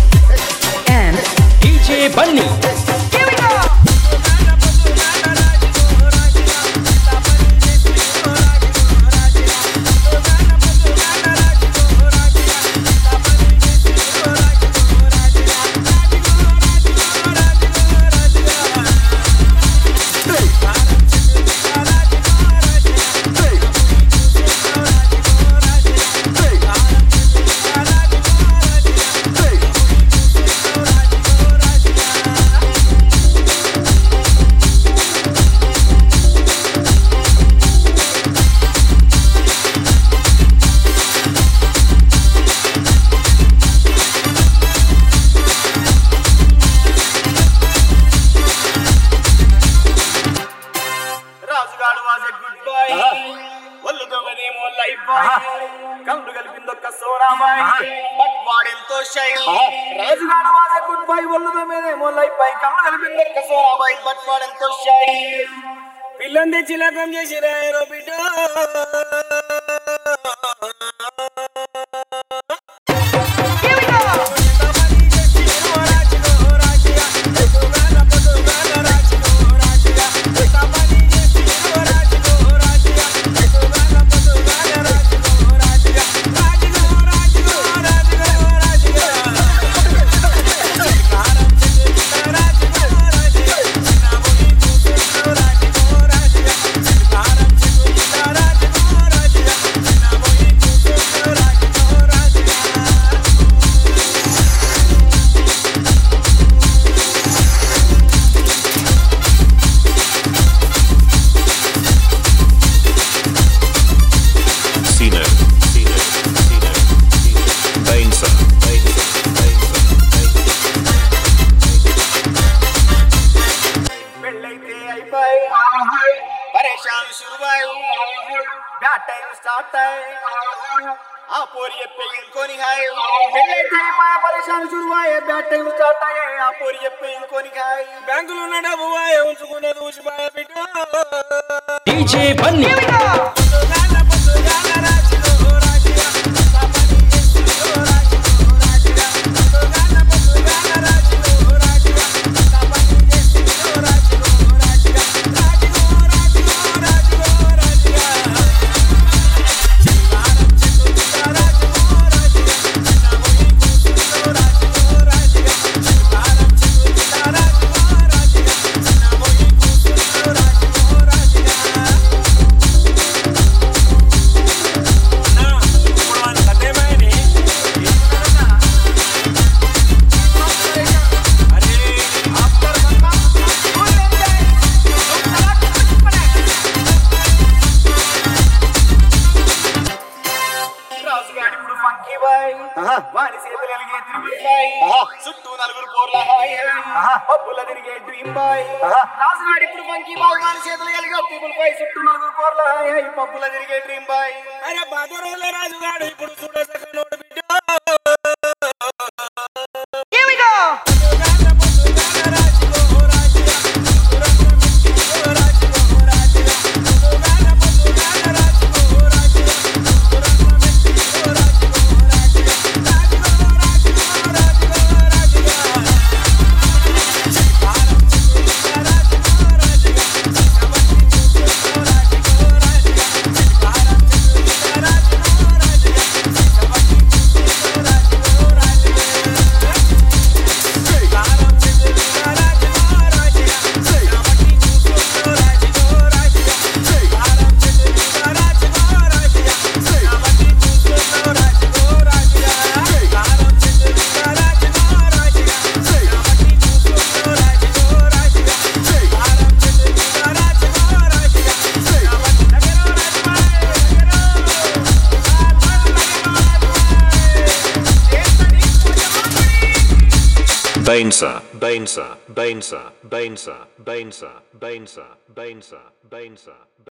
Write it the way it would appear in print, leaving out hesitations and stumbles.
and DJ Bunny. Here we go! రాజుగాడు was a good boy ఒళ్ళు దొంగదేమో Lifebuoy count కలిపిందొక్క సోరా బాయ్ బట్ వాడెంతో షై రాజుగాడు వాజ్ ఎ గుడ్ బాయ్ ఒళ్ళు దొంగదేమో లైఫ్ బాయ్ కౌంటు కలిపిందొక్క సోరా బాయ్ బట్ వాడెంతో షై పిల్లని తెచ్చి లగ్గం చేసిరా ఏరో బిడ్డ परेशान शुरू बैट टाइम स्टार्ट आ पोरी पे इनको नहीं खाए परेशान शुरू बैट टाइम स्टार्ट आ पोरी पे इनको नहीं खाए बैंगलोर ने डबू आए उनको ने दूस पाया बेटा DJ Bunny. వాని చేతులు ఎలిగే త్రిబుల్ బాయ్ చుట్టూ నలుగురు పోర్ల హాయ్ పబ్బుల తిరిగే డ్రీమ్ బాయ్ రాజుగాడి ఇప్పుడు ఫంకీ బాయ్ వాని చేతులు ఎలిగే త్రిబుల్ బాయ్ చుట్టూ నలుగురు పోర్ల హాయ్ పబ్బుల తిరిగే డ్రీమ్ బాయ్ అరే బాదరోల రాజుగాడు ఇప్పుడు చూడసక నోడు బిడ్డ Here we go! Bainsa, Bainsa, Bainsa, Bainsa, Bainsa, Bainsa, Bainsa, Bainsa.